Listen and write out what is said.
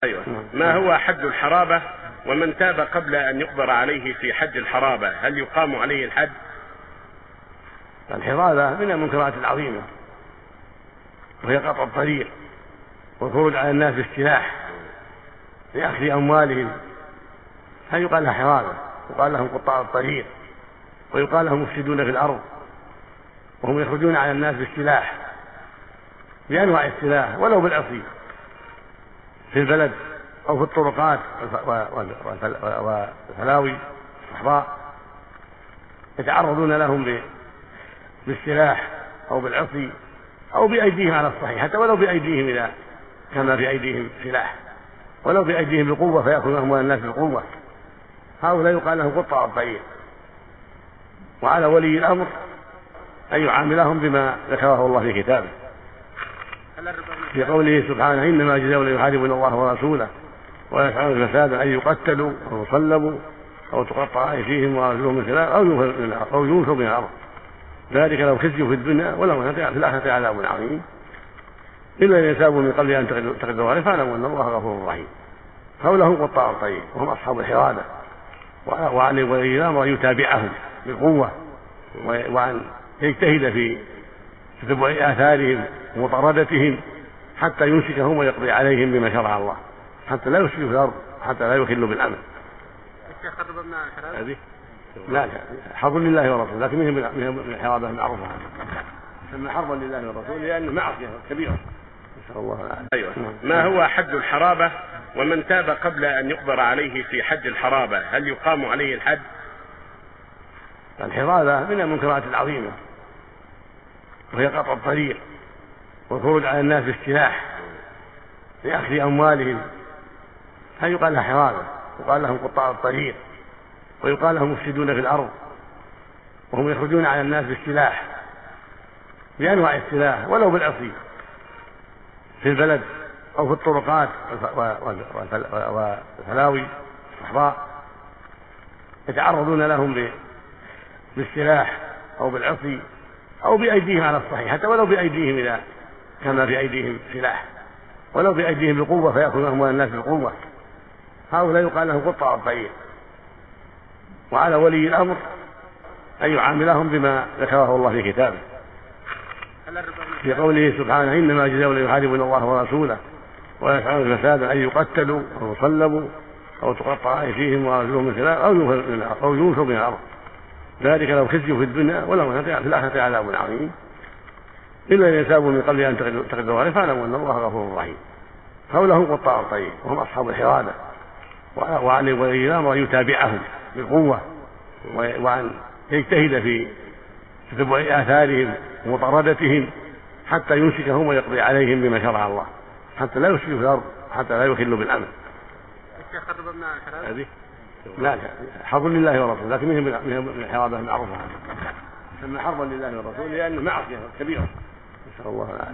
أيوة. ما هو حد الحرابة؟ ومن تاب قبل أن يقدر عليه في حد الحرابة هل يقام عليه الحد؟ الحرابة من المنكرات العظيمة، وهي قطع الطريق والخروج على الناس بالسلاح لأخذ أموالهم، هل يقال لها حرابة؟ يقال لهم قطاع الطريق، ويقال لهم مفسدون في الأرض، وهم يخرجون على الناس بالسلاح بأنواع السلاح ولو بالعصي في البلد أو في الطرقات والفلاوي والصحراء، يتعرضون لهم بالسلاح أو بالعصي أو بأيديهم على الصحيح، حتى ولو بأيديهم إذا كان في أيديهم سلاح، ولو بأيديهم بالقوة فيأخذون أموال الناس بالقوة، هؤلاء يقال لهم قطاع الطريق. وعلى ولي الأمر أن يعاملهم بما ذكره الله في كتابه في قوله سبحانه: إنما جزاء الذين يحاربون الله ورسوله ويسعون فسادا أن يقتلوا أو يصلبوا أو تقطع أيديهم وأرجلهم من خلاف أو ينفوا من الأرض، ذلك لو خزيوا في الدنيا ولهم في الآخرة عذاب عظيم إلا أن يتابوا من قبل أن تقدروا عليه فاعلموا أن الله غفور رحيم. هؤلاء هم قطاع الطريق وهم أصحاب الحرابة، وعلى ولي الأمر أن يتابعهم بالقوة وأن يجتهد في تتبع آثارهم ومطاردتهم حتى يمسكهم ويقضي عليهم بما شرع الله، حتى لا يفسدوا في الأرض، حتى لا يخلوا بالأمن. لا حرب لله ورسوله، لكن من الحرابة المعروفة ثم حربا لله ورسوله لأنه معصية كبيرة. نسأل الله العافية. أيوة. ما هو حد الحرابة؟ ومن تاب قبل أن يقدر عليه في حد الحرابة هل يقام عليه الحد؟ الحرابة من المنكرات العظيمة، وهي قطع الطريق والخروج على الناس بالسلاح لأخذ أموالهم، هل يقال لها حرابة؟ يقال لهم قطاع الطريق، ويقال لهم مفسدون في الأرض، وهم يخرجون على الناس بالسلاح بأنواع السلاح ولو بالعصي في البلد أو في الطرقات والفلاوي والصحراء، يتعرضون لهم بالسلاح أو بالعصي أو بأيديهم على الصحيح، حتى ولو بأيديهم إذا كان في أيديهم سلاح، ولو بأيديهم بالقوة فيأخذون أموال الناس بالقوة، هؤلاء يقال لهم قطاع الطريق. وعلى ولي الأمر أن يعاملهم بما ذكره الله في كتابه في قوله سبحانه: إنما جزاء الذين يحاربون الله ورسوله ويسعون فسادا أن يقتلوا أو يصلبوا أو تقطع أيديهم وأرجلهم من خلاف أو ينفوا من الأرض، ذلك لو خزيوا في الدنيا ولهم في الآخرة عذاب عظيم إلا أن يتابوا من قبل أن تقدروا عليه فاعلموا أن الله غفور رحيم. هؤلاء هم قطاع الطريق وهم أصحاب الحرابة، وعلى ولي الأمر أن يتابعهم بالقوة وأن يجتهد في تتبع آثارهم ومطاردتهم حتى يمسكهم ويقضي عليهم بما شرع الله، حتى لا يفسدوا في الأرض، حتى لا يخلوا بالأمن. لا حرب لله ورسوله، لكن من الحرابة المعروفة ثم حربا لله ورسوله لأنه معصية كبيرة. نسأل الله العافية.